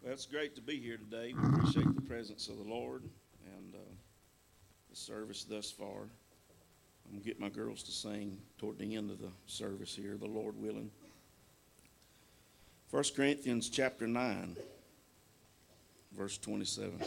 Well, it's great to be here today. We appreciate the presence of the Lord and the service thus far. I'm going to get my girls to sing toward the end of the service here, the Lord willing. 1 Corinthians chapter 9, verse 27.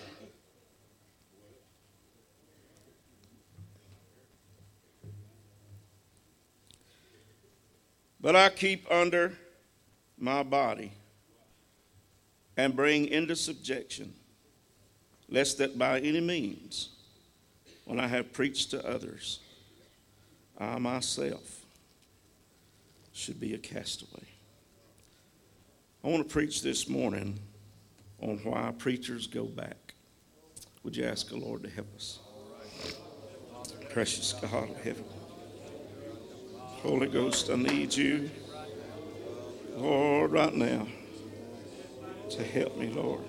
But I keep under my body and bring into subjection, lest that by any means, when I have preached to others, I myself should be a castaway. I want to preach this morning on why preachers go back. Would you ask the Lord to help us? Precious God of heaven. Holy Ghost, I need you, Lord, right now to help me, Lord.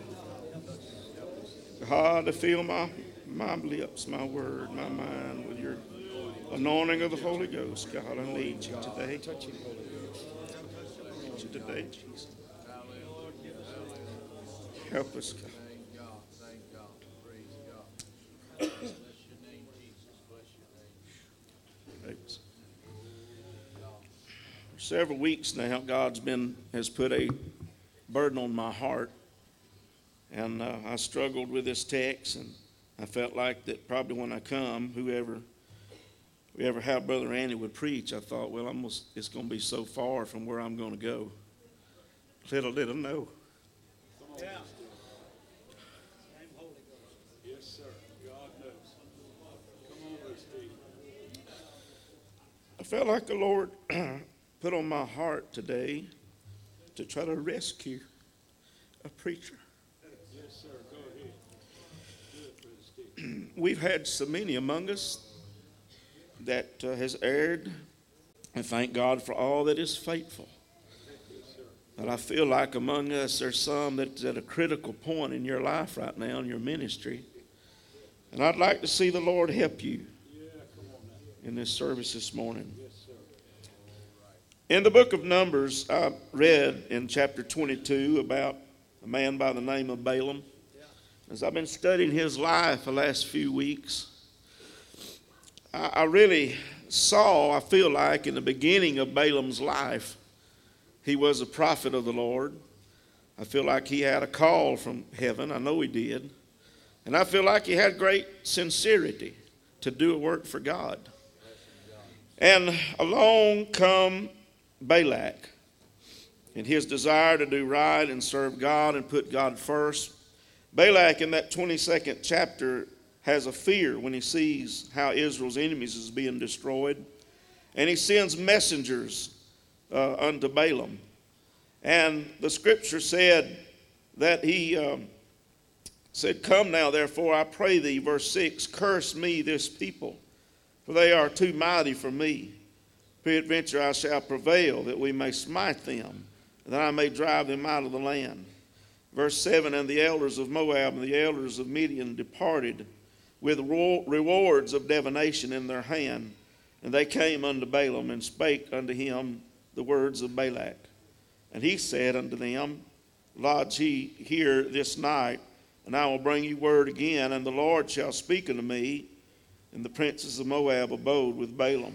God, to fill my lips, my word, my mind with your anointing of the Holy Ghost. God, I need you today. I need you today, Jesus. Help us, God. For several weeks now, God has put a burden on my heart, and I struggled with this text, and I felt like that probably when I come, whoever how Brother Andy would preach, I thought, well, it's going to be so far from where I'm going to go. Little did I know. Yeah. Yes, sir. God knows. Come on, Steve. I felt like the Lord put on my heart today to try to rescue a preacher. Yes, sir. Go ahead. We've had so many among us that has erred, and thank God for all that is faithful. But I feel like among us there's some that's at a critical point in your life right now in your ministry, and I'd like to see the Lord help you in this service this morning. In the book of Numbers, I read in chapter 22 about a man by the name of Balaam. As I've been studying his life the last few weeks, I really saw, I feel like, in the beginning of Balaam's life, he was a prophet of the Lord. I feel like he had a call from heaven. I know he did. And I feel like he had great sincerity to do a work for God. And along come Balak in his desire to do right and serve God and put God first. Balak in that 22nd chapter has a fear when he sees how Israel's enemies is being destroyed. And he sends messengers unto Balaam. And the scripture said that he said, "Come now, therefore, I pray thee," verse 6, "curse me this people, for they are too mighty for me. Peradventure I shall prevail, that we may smite them, and that I may drive them out of the land." Verse 7, "And the elders of Moab and the elders of Midian departed with rewards of divination in their hand. And they came unto Balaam and spake unto him the words of Balak. And he said unto them, Lodge ye here this night, and I will bring you word again, and the Lord shall speak unto me. And the princes of Moab abode with Balaam.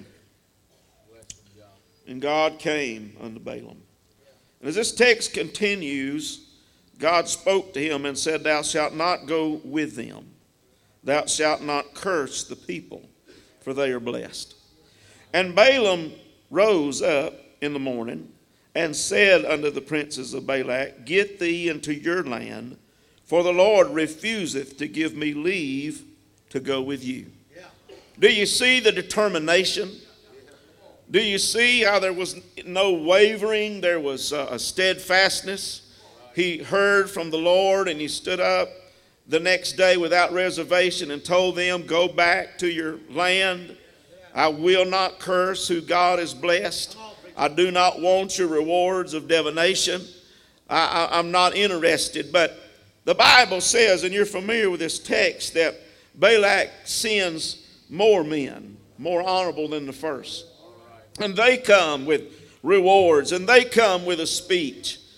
And God came unto Balaam." And as this text continues, God spoke to him and said, "Thou shalt not go with them. Thou shalt not curse the people, for they are blessed." And Balaam rose up in the morning and said unto the princes of Balak, "Get thee into your land, for the Lord refuseth to give me leave to go with you." Yeah. Do you see the determination? Do you see how there was no wavering? There was a steadfastness. He heard from the Lord, and he stood up the next day without reservation and told them, "Go back to your land. I will not curse who God has blessed. I do not want your rewards of divination. I'm not interested." But the Bible says, and you're familiar with this text, that Balak sends more men, more honorable than the first. And they come with rewards, and they come with a speech.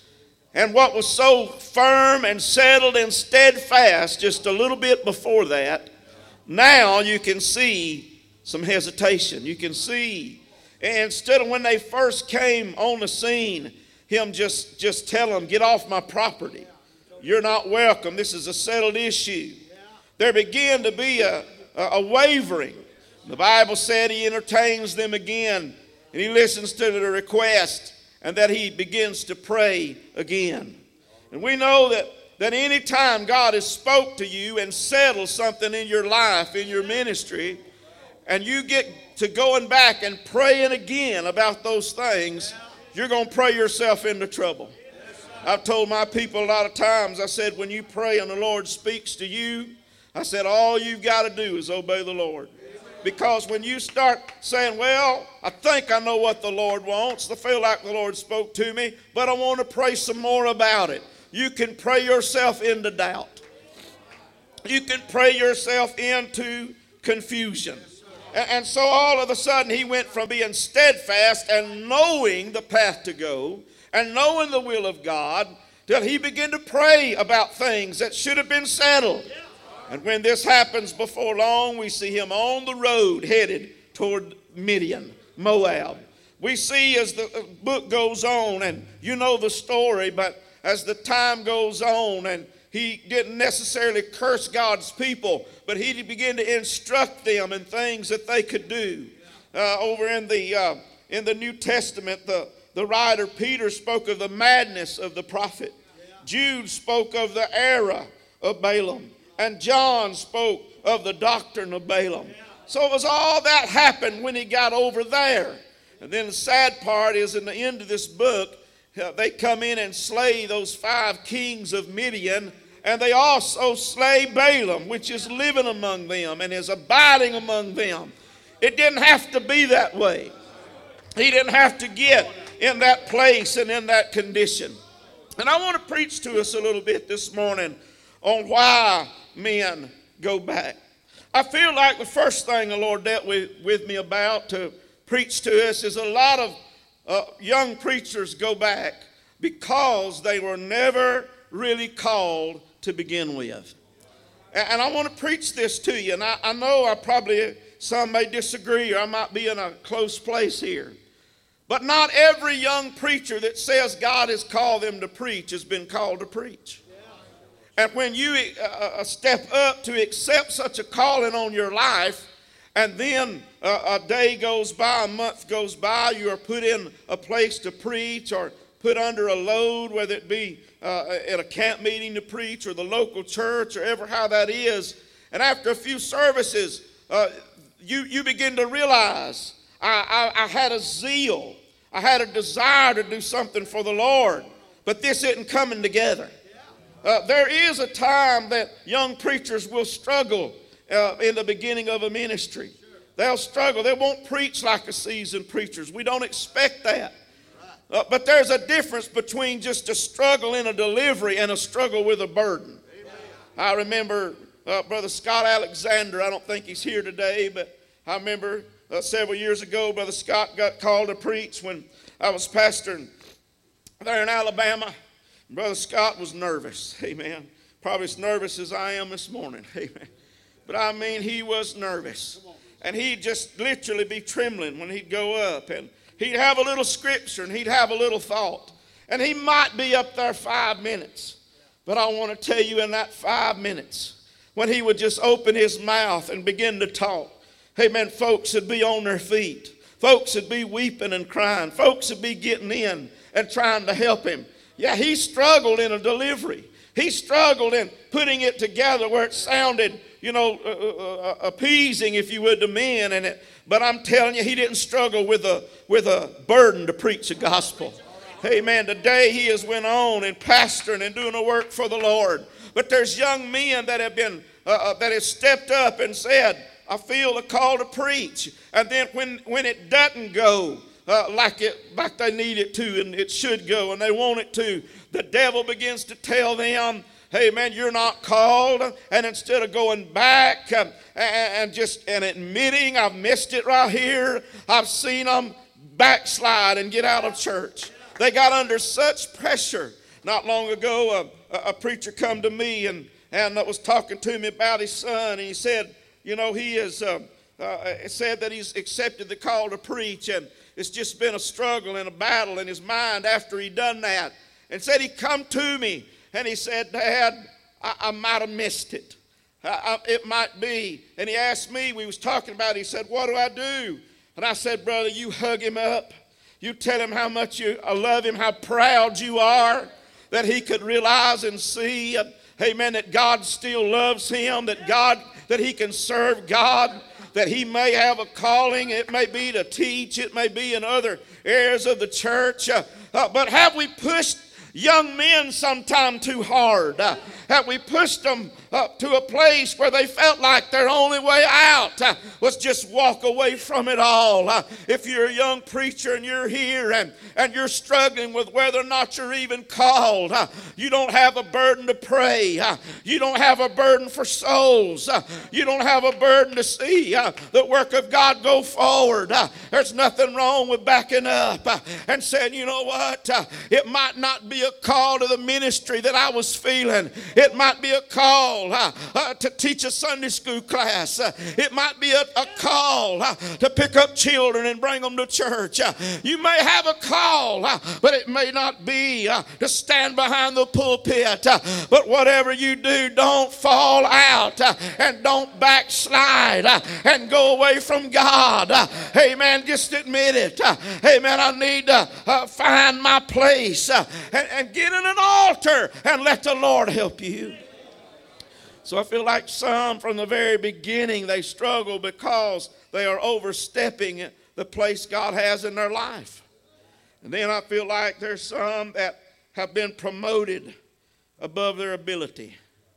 And what was so firm and settled and steadfast just a little bit before that, now you can see some hesitation. You can see, instead of when they first came on the scene, him just tell them, get off my property. You're not welcome. This is a settled issue. There began to be a wavering. The Bible said he entertains them again, and he listens to the request, and that he begins to pray again. And we know that any time God has spoke to you and settled something in your life, in your ministry, and you get to going back and praying again about those things, you're going to pray yourself into trouble. I've told my people a lot of times, I said, when you pray and the Lord speaks to you, I said, all you've got to do is obey the Lord. Because when you start saying, well, I think I know what the Lord wants, I feel like the Lord spoke to me, but I want to pray some more about it. You can pray yourself into doubt. You can pray yourself into confusion. And so all of a sudden he went from being steadfast and knowing the path to go and knowing the will of God till he began to pray about things that should have been settled. And when this happens before long, we see him on the road headed toward Midian, Moab. We see as the book goes on, and you know the story, but as the time goes on, and he didn't necessarily curse God's people, but he began to instruct them in things that they could do. Over in the New Testament, the writer Peter spoke of the madness of the prophet. Jude spoke of the error of Balaam. And John spoke of the doctrine of Balaam. So it was all that happened when he got over there. And then the sad part is in the end of this book, they come in and slay those 5 kings of Midian. And they also slay Balaam, which is living among them and is abiding among them. It didn't have to be that way. He didn't have to get in that place and in that condition. And I want to preach to us a little bit this morning on why men go back. I feel like the first thing the Lord dealt with me about to preach to us is a lot of young preachers go back because they were never really called to begin with. And I want to preach this to you. And I know some may disagree, or I might be in a close place here. But not every young preacher that says God has called them to preach has been called to preach. And when you step up to accept such a calling on your life, and then a day goes by, a month goes by, you are put in a place to preach or put under a load, whether it be at a camp meeting to preach or the local church or ever how that is. And after a few services, you begin to realize I had a zeal. I had a desire to do something for the Lord, but this isn't coming together. There is a time that young preachers will struggle in the beginning of a ministry. They'll struggle. They won't preach like a seasoned preachers. We don't expect that. But there's a difference between just a struggle in a delivery and a struggle with a burden. I remember Brother Scott Alexander. I don't think he's here today, but I remember several years ago, Brother Scott got called to preach when I was pastoring there in Alabama. Brother Scott was nervous, amen. Probably as nervous as I am this morning, amen. But I mean, he was nervous. And he'd just literally be trembling when he'd go up. And he'd have a little scripture and he'd have a little thought. And he might be up there 5 minutes. But I want to tell you, in that 5 minutes, when he would just open his mouth and begin to talk, amen, folks would be on their feet. Folks would be weeping and crying. Folks would be getting in and trying to help him. Yeah, he struggled in a delivery. He struggled in putting it together where it sounded, appeasing, if you would, to men. But I'm telling you, he didn't struggle with a burden to preach the gospel. Amen. Today he has went on and pastoring and doing the work for the Lord. But there's young men that have been that have stepped up and said, I feel the call to preach. And then when it doesn't go like they need it to, and it should go, and they want it to, the devil begins to tell them, hey man, you're not called. And instead of going back and admitting I've missed it right here, I've seen them backslide and get out of church. They got under such pressure Not long ago, a preacher come to me and was talking to me about his son, and he said, you know, he is said that he's accepted the call to preach, and it's just been a struggle and a battle in his mind after he done that. And said he come to me and he said, Dad, I might have missed it. It might be. And he asked me, we was talking about it, he said, what do I do? And I said, brother, you hug him up. You tell him how much you love him, how proud you are, that he could realize and see, amen, that God still loves him, that he can serve God, that he may have a calling. It may be to teach. It may be in other areas of the church. But have we pushed young men sometime too hard? Have we pushed them up to a place where they felt like their only way out was just walk away from it all? If you're a young preacher and you're here and you're struggling with whether or not you're even called, you don't have a burden to pray, you don't have a burden for souls, you don't have a burden to see the work of God go forward, there's nothing wrong with backing up and saying, you know what, it might not be a call to the ministry that I was feeling. It might be a call to teach a Sunday school class. It might be a call to pick up children and bring them to church. You may have a call, but it may not be to stand behind the pulpit. But whatever you do, don't fall out and don't backslide and go away from God. Amen. Just admit it. Amen. I need to find my place and get in an altar and let the Lord help you. So I feel like some from the very beginning, they struggle because they are overstepping the place God has in their life. And then I feel like there's some that have been promoted above their ability.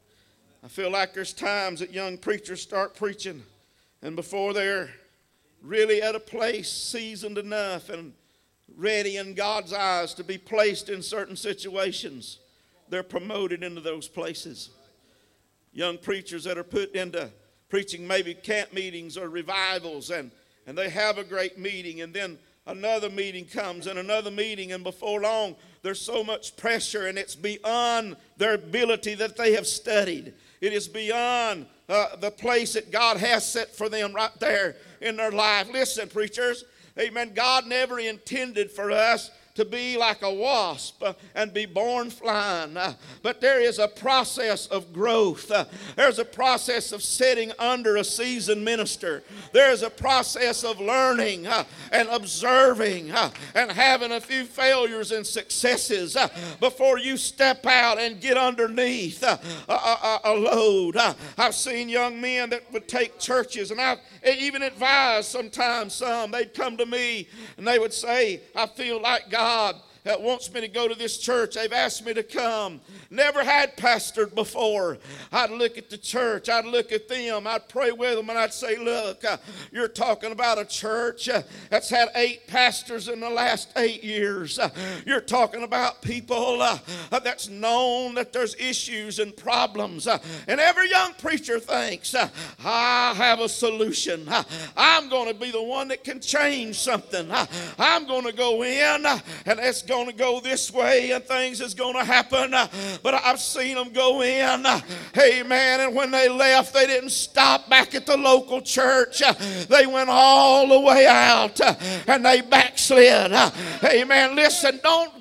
I feel like there's times that young preachers start preaching, and before they're really at a place seasoned enough and ready in God's eyes to be placed in certain situations, they're promoted into those places. Young preachers that are put into preaching maybe camp meetings or revivals, and they have a great meeting, and then another meeting comes and another meeting, and before long there's so much pressure, and it's beyond their ability that they have studied. It is beyond the place that God has set for them right there in their life. Listen, preachers, amen, God never intended for us to be like a wasp and be born flying. But there is a process of growth. There's a process of sitting under a seasoned minister. There's a process of learning and observing and having a few failures and successes before you step out and get underneath a load. I've seen young men that would take churches, and I've even advised sometimes some. They'd come to me and they would say, I feel like God wants me to go to this church. They've asked me to come. Never had pastored before. I'd look at the church. I'd look at them. I'd pray with them, and I'd say, look, you're talking about a church that's had 8 pastors in the last 8 years. You're talking about people that's known that there's issues and problems. And every young preacher thinks, I have a solution. I'm going to be the one that can change something. I'm going to go in, and it's going to go this way, and things is going to happen. But I've seen them go in, amen, and when they left, they didn't stop back at the local church. They went all the way out, and they backslid. Amen. Listen, don't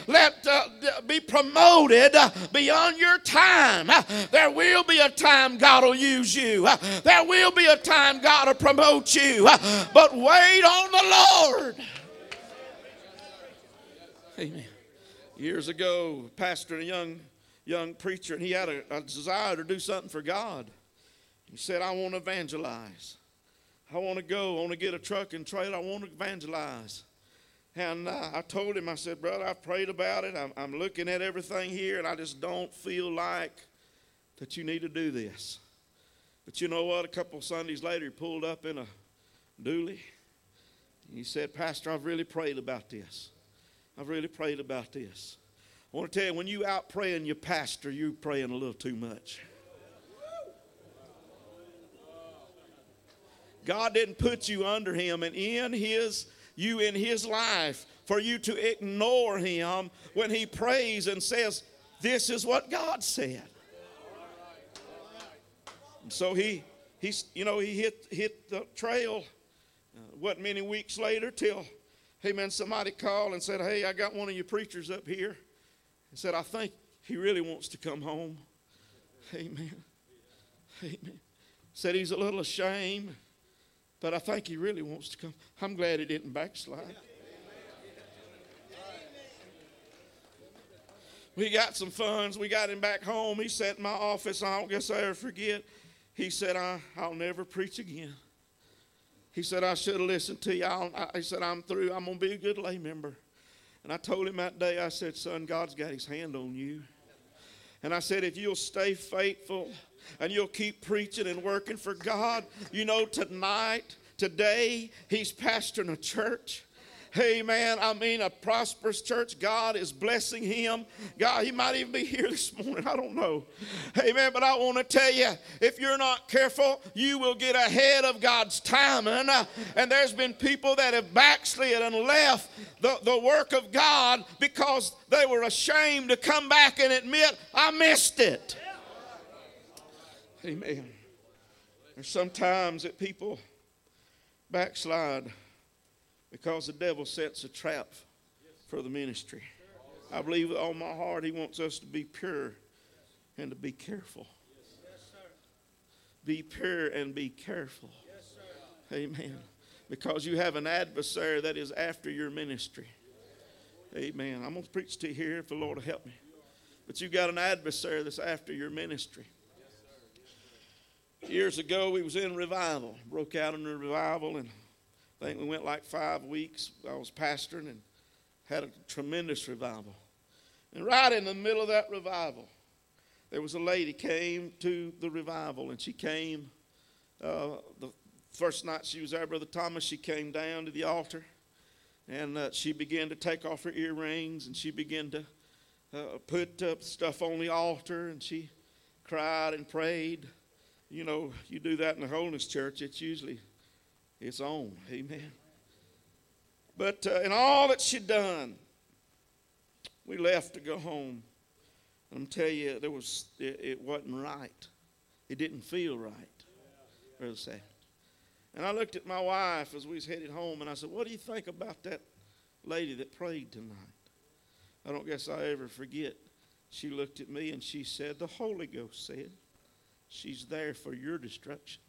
be promoted beyond your time. There will be a time God will use you. There will be a time God will promote you. But wait on the Lord. Amen. Years ago, pastored a young preacher, and he had a desire to do something for God. He said, I want to evangelize. I want to go. I want to get a truck and trailer. I want to evangelize. And I told him, I said, brother, I've prayed about it. I'm looking at everything here, and I just don't feel like that you need to do this. But you know what? A couple of Sundays later, he pulled up in a dually. He said, Pastor, I've really prayed about this. I've really prayed about this. I want to tell you, when you out praying your pastor, you're praying a little too much. God didn't put you under him and in his life for you to ignore him when he prays and says, this is what God said. And so he hit the trail. Wasn't many weeks later till, somebody called and said, hey, I got one of your preachers up here. And said, I think he really wants to come home. Amen. Amen. Said he's a little ashamed, but I think he really wants to come. I'm glad he didn't backslide. We got some funds. We got him back home. He sat in my office. I don't guess I ever forget. He said, I'll never preach again. He said, I should have listened to you. He said, I'm through. I'm going to be a good lay member. And I told him that day, I said, son, God's got his hand on you. And I said, if you'll stay faithful and you'll keep preaching and working for God, today, he's pastoring a church. Amen. A prosperous church. God is blessing him. God, he might even be here this morning. I don't know. Amen. But I want to tell you, if you're not careful, you will get ahead of God's timing. And there's been people that have backslid and left the work of God because they were ashamed to come back and admit, I missed it. Amen. There's sometimes that people backslide because the devil sets a trap for the ministry. I believe with all my heart he wants us to be pure and to be careful. Be pure and be careful. Amen. Because you have an adversary that is after your ministry. Amen. I'm going to preach to you here if the Lord will help me. But you've got an adversary that's after your ministry. Years ago we was in revival. Broke out in a revival, and I think we went like 5 weeks. I was pastoring and had a tremendous revival. And right in the middle of that revival, there was a lady came to the revival, and she came, the first night she was there, Brother Thomas, she came down to the altar, and she began to take off her earrings, and she began to put stuff on the altar, and she cried and prayed. You know, you do that in the Holiness Church, it's on. Amen. But in all that she'd done, we left to go home. And I'm telling you, it wasn't right. It didn't feel right. Brother Sam. And I looked at my wife as we was headed home, and I said, what do you think about that lady that prayed tonight? I don't guess I ever forget. She looked at me and she said, the Holy Ghost said, she's there for your destruction.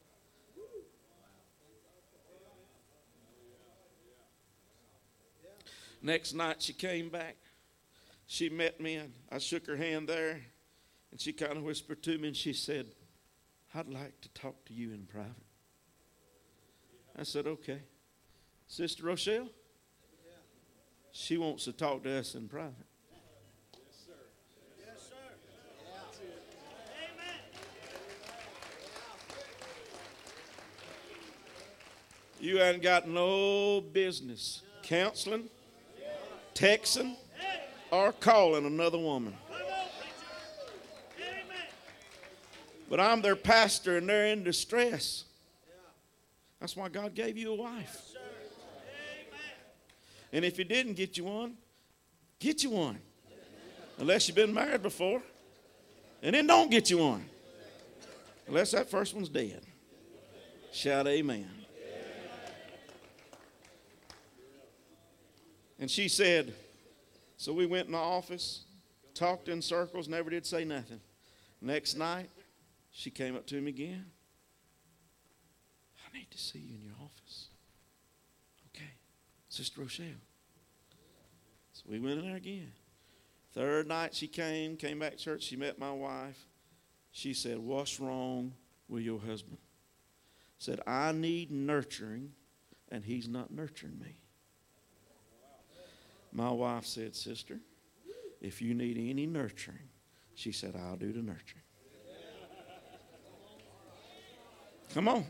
Next night she came back. She met me, and I shook her hand there, and she kind of whispered to me, and she said, I'd like to talk to you in private. I said, okay. Sister Rochelle? She wants to talk to us in private. Yes, sir. Yes, sir. Amen. You ain't got no business counseling, texting, or calling another woman. But I'm their pastor and they're in distress. That's why God gave you a wife. And if he didn't get you one, get you one. Unless you've been married before. And then don't get you one. Unless that first one's dead. Shout amen. And she said, so we went in the office, talked in circles, never did say nothing. Next night, she came up to me again. I need to see you in your office. Okay, Sister Rochelle. So we went in there again. Third night she came back to church. She met my wife. She said, what's wrong with your husband? Said, I need nurturing, and he's not nurturing me. My wife said, sister, if you need any nurturing, she said, I'll do the nurturing. Come on.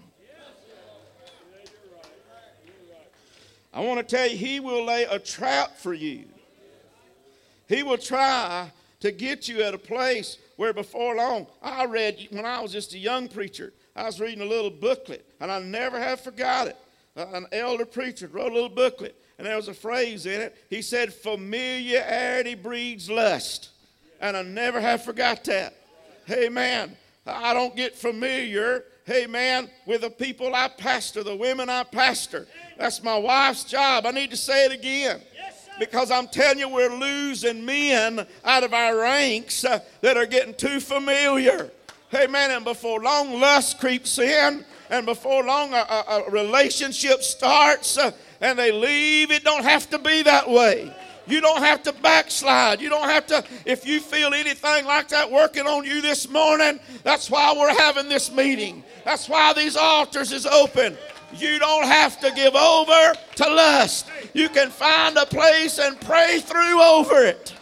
I want to tell you, he will lay a trap for you. He will try to get you at a place where before long, I read, when I was just a young preacher, I was reading a little booklet, and I never have forgot it. An elder preacher wrote a little booklet. And there was a phrase in it. He said, familiarity breeds lust. And I never have forgot that. Amen. I don't get familiar, amen, with the people I pastor, the women I pastor. That's my wife's job. I need to say it again. Because I'm telling you, we're losing men out of our ranks that are getting too familiar. Amen. And before long, lust creeps in. And before long, a relationship starts and they leave. It don't have to be that way. You don't have to backslide. You don't have to, if you feel anything like that working on you this morning, that's why we're having this meeting. That's why these altars is open. You don't have to give over to lust. You can find a place and pray through over it.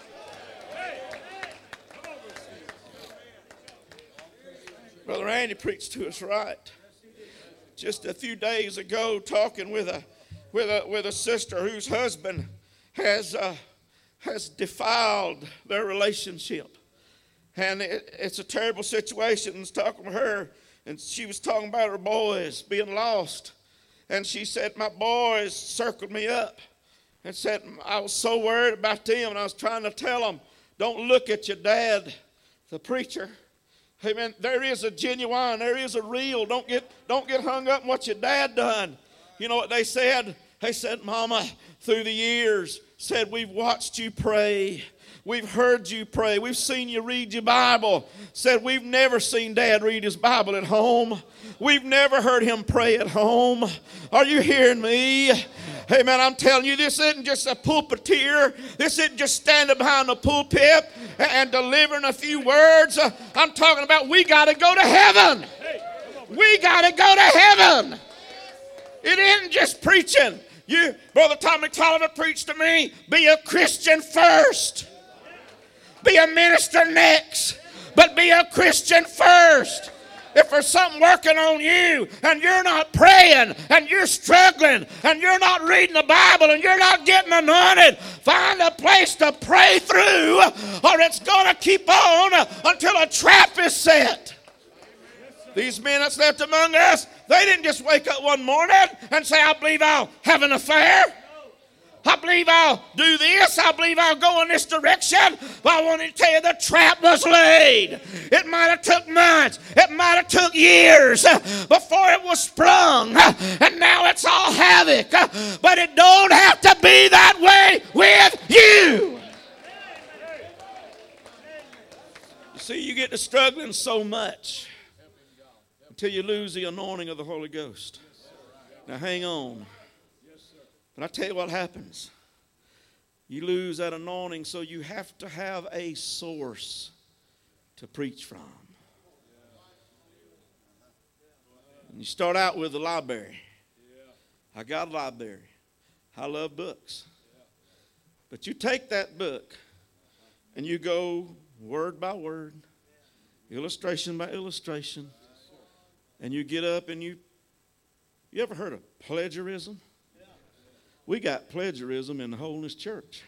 Brother Andy preached to us right. Just a few days ago, talking with a sister whose husband has defiled their relationship. And it's a terrible situation. I was talking to her, and she was talking about her boys being lost. And she said, my boys circled me up and said, I was so worried about them, and I was trying to tell them, don't look at your dad, the preacher. Amen. There is a genuine, there is a real. Don't get hung up on what your dad done. You know what they said? They said, Mama, through the years, said, we've watched you pray. We've heard you pray. We've seen you read your Bible. Said, we've never seen Dad read his Bible at home. We've never heard him pray at home. Are you hearing me? Hey, man, I'm telling you, this isn't just a pulpiteer. This isn't just standing behind the pulpit and delivering a few words. I'm talking about we got to go to heaven. We got to go to heaven. It isn't just preaching. Brother Tommy Tolliver preached to me, be a Christian first. Be a minister next. But be a Christian first. If there's something working on you and you're not praying and you're struggling and you're not reading the Bible and you're not getting anointed, find a place to pray through or it's going to keep on until a trap is set. These men that's left among us, they didn't just wake up one morning and say, I believe I'll have an affair. I believe I'll do this. I believe I'll go in this direction. But I want to tell you the trap was laid. It might have took months. It might have took years before it was sprung. And now it's all havoc. But it don't have to be that way with you. You see, you get to struggling so much until you lose the anointing of the Holy Ghost. Now hang on. But I tell you what happens. You lose that anointing, so you have to have a source to preach from. And you start out with the library. I got a library. I love books. But you take that book and you go word by word, illustration by illustration, and you get up and you ever heard of plagiarism? We got plagiarism in the Holiness Church.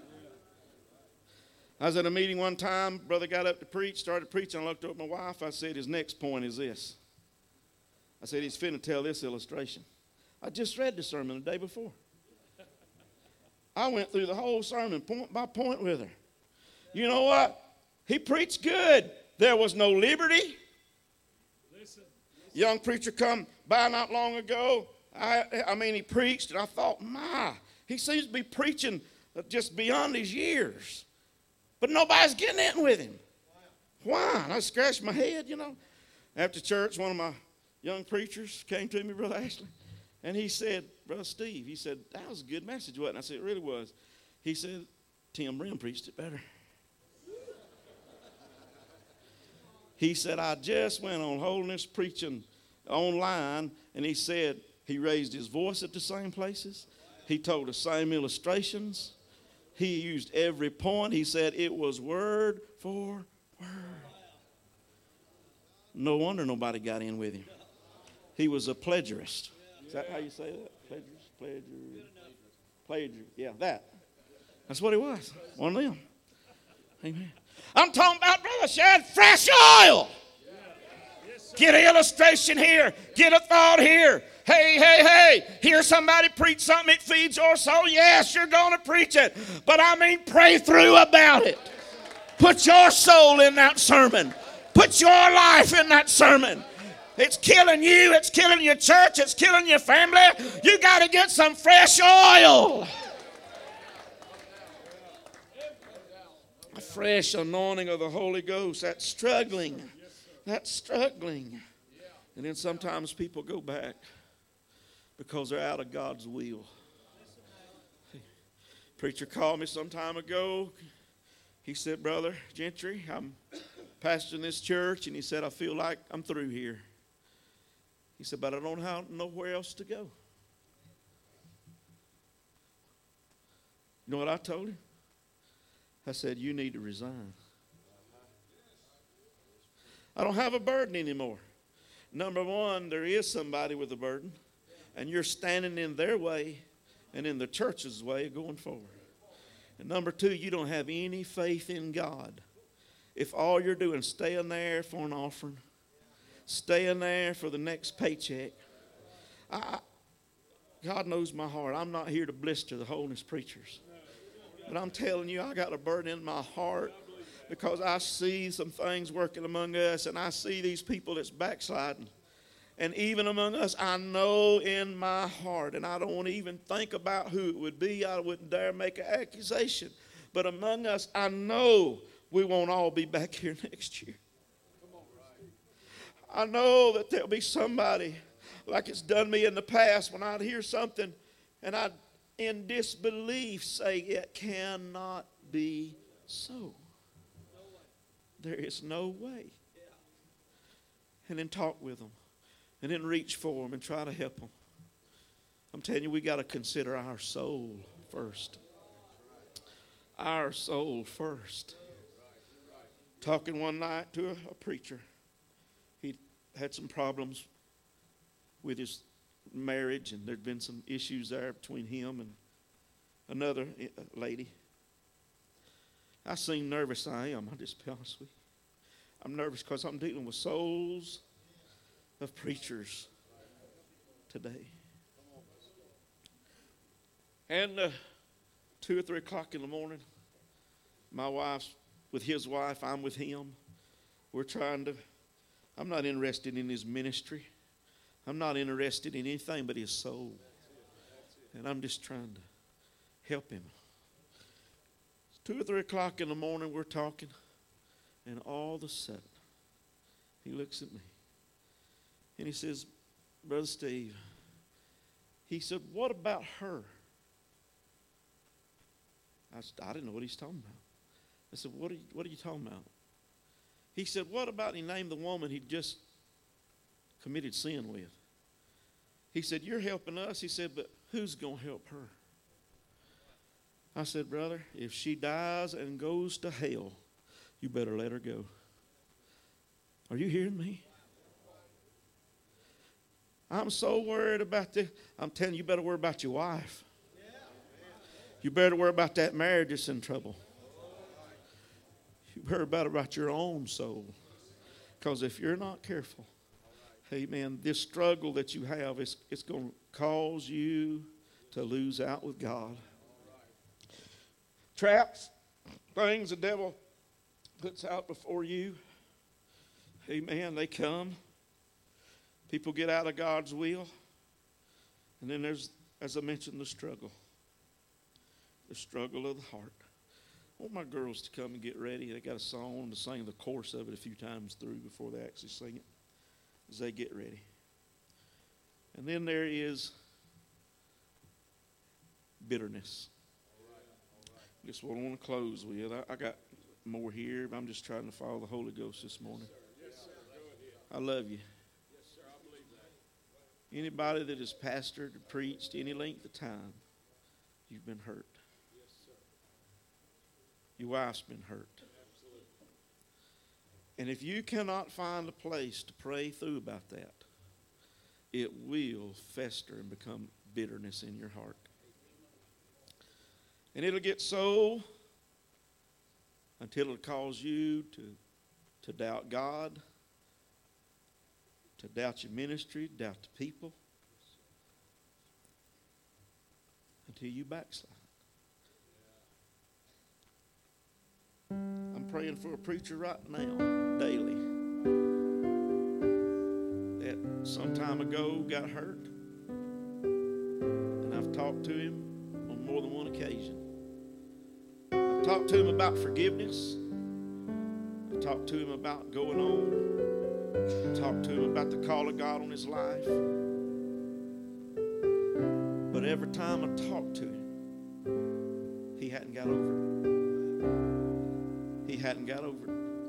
I was at a meeting one time. Brother got up to preach, started preaching. I looked up at my wife. I said, his next point is this. I said, he's finna tell this illustration. I just read the sermon the day before. I went through the whole sermon point by point with her. You know what? He preached good. There was no liberty. Young preacher come by not long ago. I mean, he preached, and I thought, he seems to be preaching just beyond his years. But nobody's getting in with him. Why? And I scratched my head, After church, one of my young preachers came to me, Brother Ashley, and he said, Brother Steve, he said, that was a good message, wasn't it? I said, it really was. He said, Tim Brim preached it better. He said, I just went on Holiness preaching online, and he said, he raised his voice at the same places. He told the same illustrations. He used every point. He said it was word for word. No wonder nobody got in with him. He was a plagiarist. Is that how you say that? Plagiarist. Yeah, that. That's what he was. One of them. Amen. I'm talking about, Brother Shad, fresh oil. Get an illustration here. Get a thought here. Hey, hear somebody preach something that feeds your soul? Yes, you're going to preach it. But I mean, pray through about it. Put your soul in that sermon. Put your life in that sermon. It's killing you. It's killing your church. It's killing your family. You got to get some fresh oil. A fresh anointing of the Holy Ghost. That's struggling. That's struggling. And then sometimes people go back because they're out of God's will. Preacher called me some time ago. He said, Brother Gentry, I'm pastoring this church, and he said, I feel like I'm through here. He said, but I don't know where else to go. You know what I told him? I said, you need to resign. I don't have a burden anymore. Number one, there is somebody with a burden, and you're standing in their way and in the church's way going forward. And number two, you don't have any faith in God. If all you're doing is staying there for an offering, staying there for the next paycheck. God knows my heart. I'm not here to blister the holiness preachers. But I'm telling you, I got a burden in my heart because I see some things working among us, and I see these people that's backsliding. And even among us, I know in my heart, and I don't want to even think about who it would be. I wouldn't dare make an accusation. But among us, I know we won't all be back here next year. I know that there'll be somebody like it's done me in the past when I'd hear something and I'd in disbelief say it cannot be so. There is no way. And then talk with them. And then reach for them and try to help them. I'm telling you, we got to consider our soul first. Our soul first. Talking one night to a preacher. He had some problems with his marriage, and there'd been some issues there between him and another lady. I seem nervous. I am. I'll just be honest with you. I'm nervous because I'm dealing with souls of preachers today. And 2 or 3 o'clock in the morning, my wife's with his wife, I'm with him. I'm not interested in his ministry. I'm not interested in anything but his soul. And I'm just trying to help him. It's 2 or 3 o'clock in the morning, we're talking. And all of a sudden, he looks at me. And he says, Brother Steve, he said, what about her? I didn't know what he's talking about. I said, what are you talking about? He said, what about, he named the woman he just committed sin with. He said, you're helping us. He said, but who's going to help her? I said, brother, if she dies and goes to hell, you better let her go. Are you hearing me? I'm so worried about this. I'm telling you, you better worry about your wife. You better worry about that marriage that's in trouble. You better worry about your own soul. Because if you're not careful, amen, this struggle that you have, it's going to cause you to lose out with God. Traps, things the devil puts out before you, amen, they come. People get out of God's will. And then there's, as I mentioned, the struggle. The struggle of the heart. I want my girls to come and get ready. They got a song. I want them to sing the chorus of it a few times through before they actually sing it. As they get ready. And then there is bitterness. That's what I want to close with. I got more here, but I'm just trying to follow the Holy Ghost this morning. I love you. Anybody that has pastored or preached any length of time, you've been hurt. Your wife's been hurt. And if you cannot find a place to pray through about that, it will fester and become bitterness in your heart. And it'll get so until it'll cause you to doubt God, to doubt your ministry, doubt the people. until you backslide. I'm praying for a preacher right now, daily, that some time ago got hurt. And I've talked to him on more than one occasion. I've talked to him about forgiveness. I've talked to him about going on. I've talked to him about the call of God on his life. But every time I talked to him, he hadn't got over it. He hadn't got over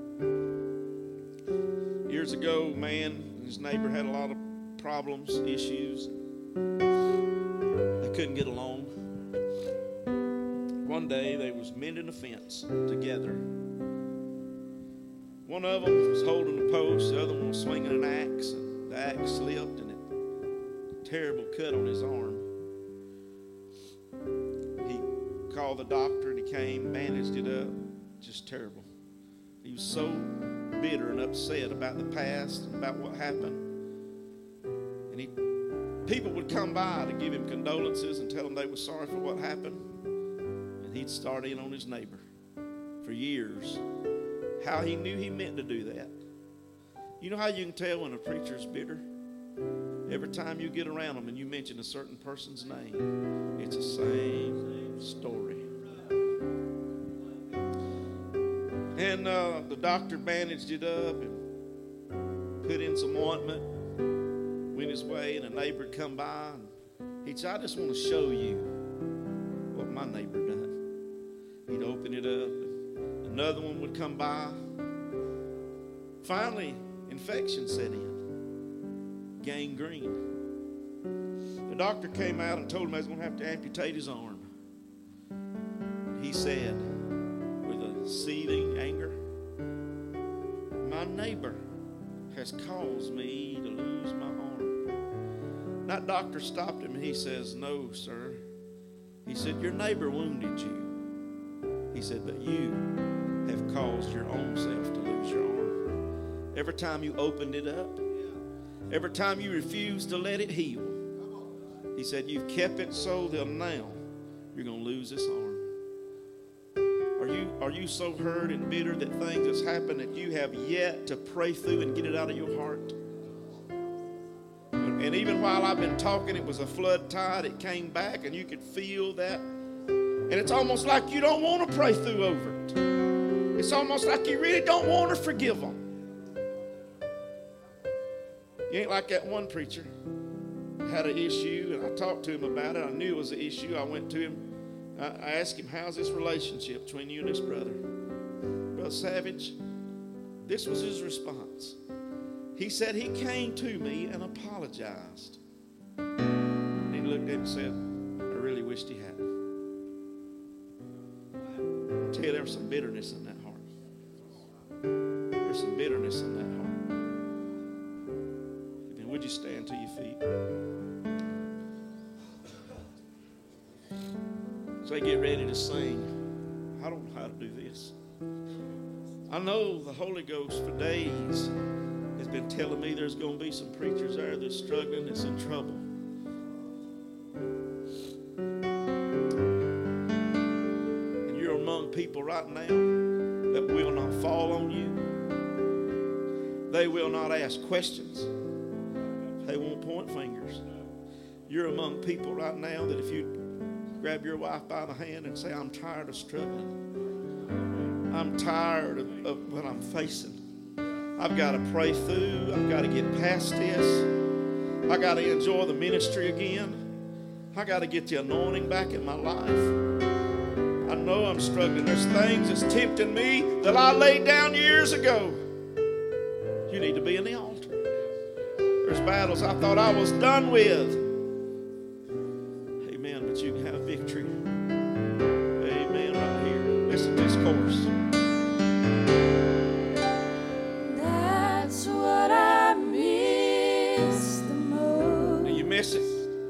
it. Years ago, man, his neighbor had a lot of problems, issues. They couldn't get along. One day, they was mending a fence together. One of them was holding a post, the other one was swinging an axe, and the axe slipped, and it terrible cut on his arm. He called the doctor, and he came, bandaged it up. Just terrible. He was so bitter and upset about the past and about what happened. And people would come by to give him condolences and tell him they were sorry for what happened. And he'd start in on his neighbor for years. How he knew he meant to do that. You know how you can tell when a preacher's bitter? Every time you get around them and you mention a certain person's name, it's the same story. And the doctor bandaged it up and put in some ointment, went his way, and a neighbor would come by. And he'd say, I just want to show you what my neighbor done. He'd open it up. And another one would come by. Finally, infection set in. Gangrene. The doctor came out and told him he was going to have to amputate his arm. He said, seething anger, my neighbor has caused me to lose my arm. That doctor stopped him and he says, no, sir. He said, your neighbor wounded you. He said, but you have caused your own self to lose your arm. Every time you opened it up, every time you refused to let it heal, he said, you've kept it so that now you're going to lose this arm. Are you so hurt and bitter that things that's happened that you have yet to pray through and get it out of your heart? And even while I've been talking, it was a flood tide. It came back and you could feel that. And it's almost like you don't want to pray through over it. It's almost like you really don't want to forgive them. You ain't like that one preacher. Had an issue and I talked to him about it. I knew it was an issue. I went to him. I asked him, how's this relationship between you and this brother? Brother Savage, this was his response. He said he came to me and apologized. And he looked at him and said, I really wished he hadn't. I'll tell you, there's some bitterness in that heart. There's some bitterness in that heart. And would you stand to your feet? So they get ready to sing. I don't know how to do this. I know the Holy Ghost for days has been telling me there's going to be some preachers there that's struggling, that's in trouble. And you're among people right now that will not fall on you. They will not ask questions. They won't point fingers. You're among people right now that if you grab your wife by the hand and say, I'm tired of struggling. I'm tired of what I'm facing. I've got to pray through. I've got to get past this. I got to enjoy the ministry again. I got to get the anointing back in my life. I know I'm struggling. There's things that's tempting me that I laid down years ago. You need to be in the altar. There's battles I thought I was done with. But you can have victory. Amen. Right here. Listen to this chorus. That's what I miss the most. Do you miss it?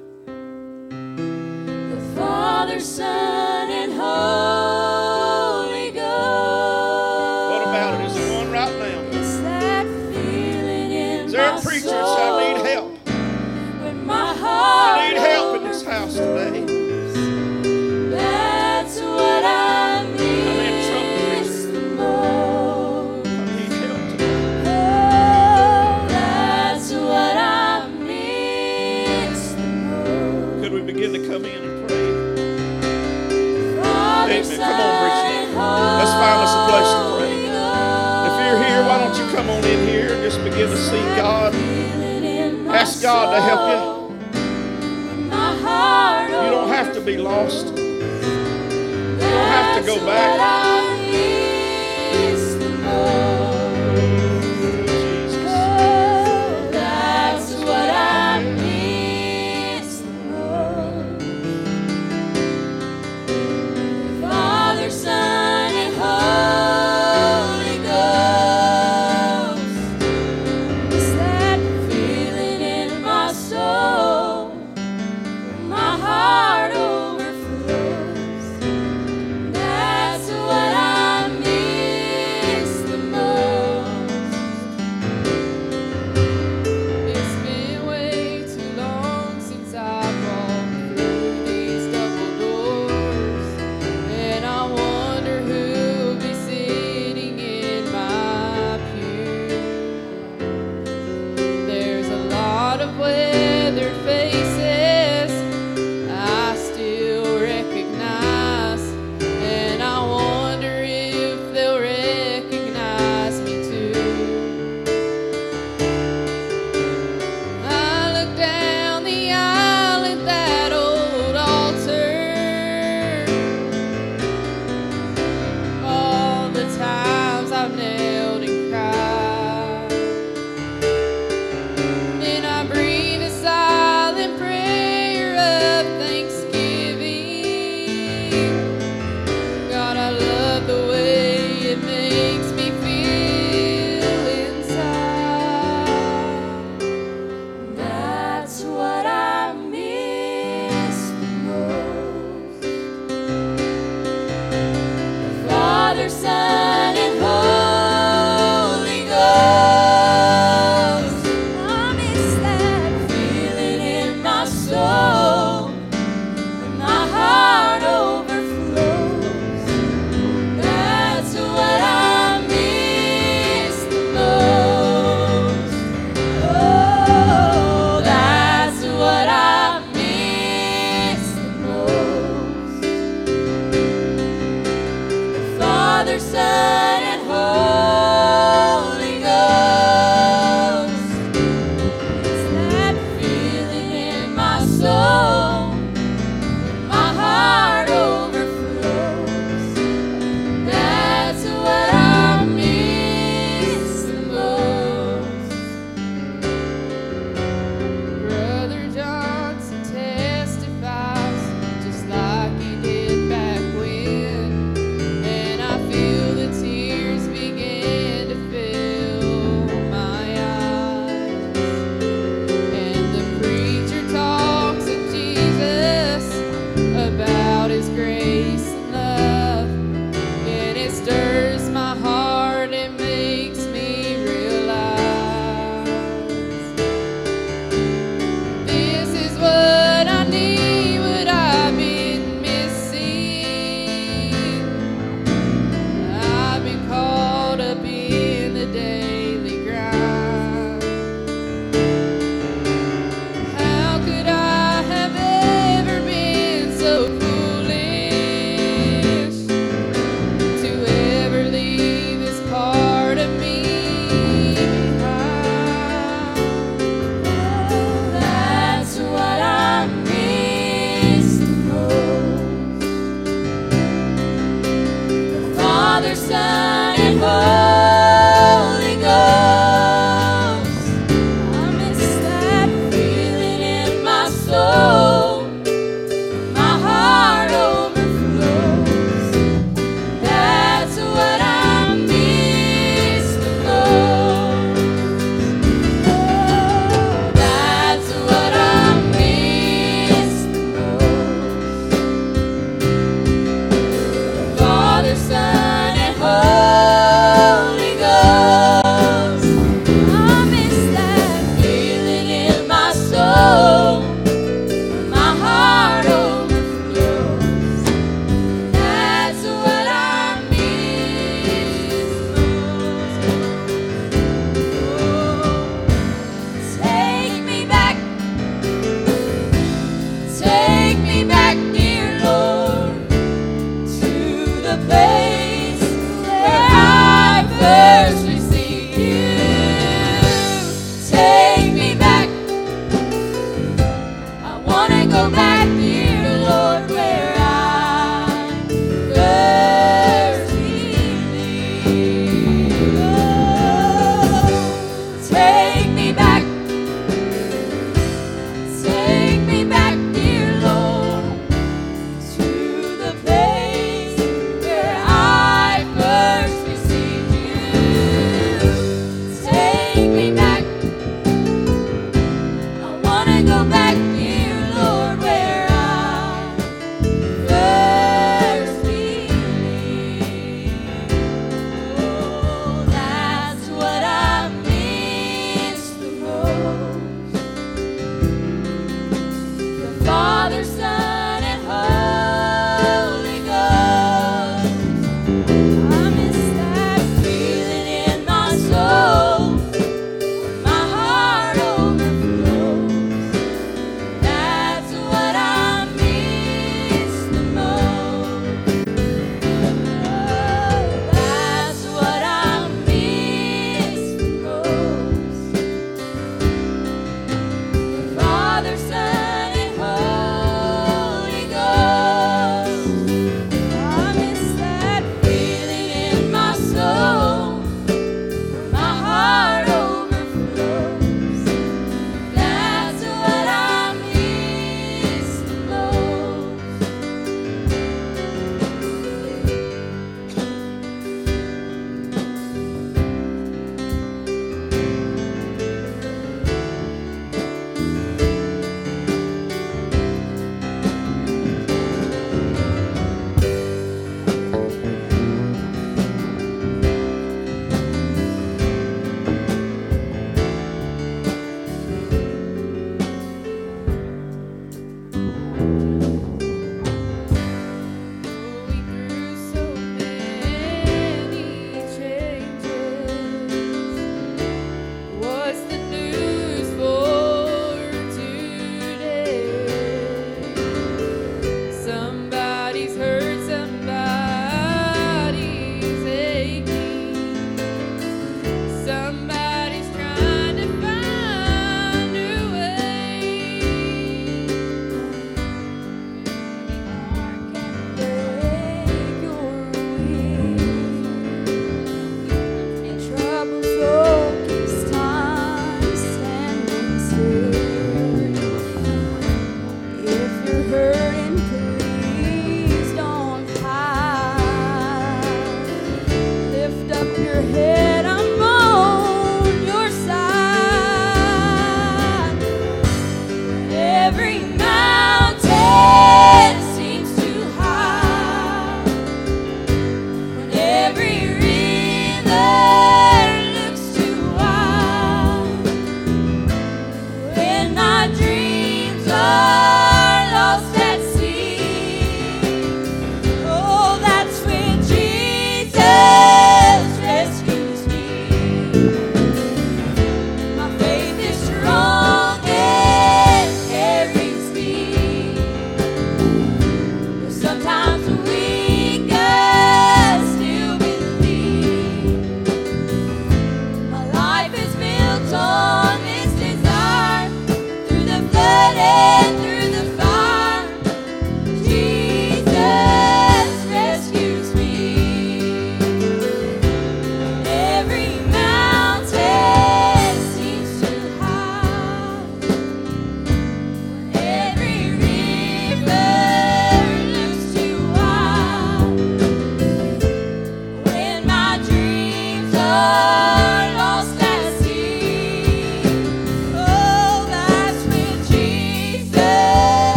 The Father, Son, and Holy Ghost. What about it? Is there one right now? It's that feeling in Is there my a preacher soul that I need help? when my heart I need help in this house today. won't you come on in here and just begin to seek God? Ask God to help you. You don't have to be lost. You don't have to go back. That's what I miss the most. Father, Son, and Holy Ghost. It's that feeling in my soul when my heart overflows. That's what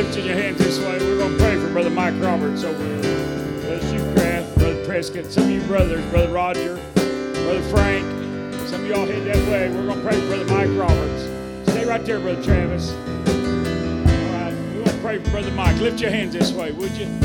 lifting your hands this way. We're going to pray for Brother Mike Roberts over here. Brother Shoecraft, Brother Prescott, some of you brothers, Brother Roger, Brother Frank, some of y'all head that way. We're going to pray for Brother Mike Roberts. Stay right there, Brother Travis. All right, we're going to pray for Brother Mike. Lift your hands this way, would you?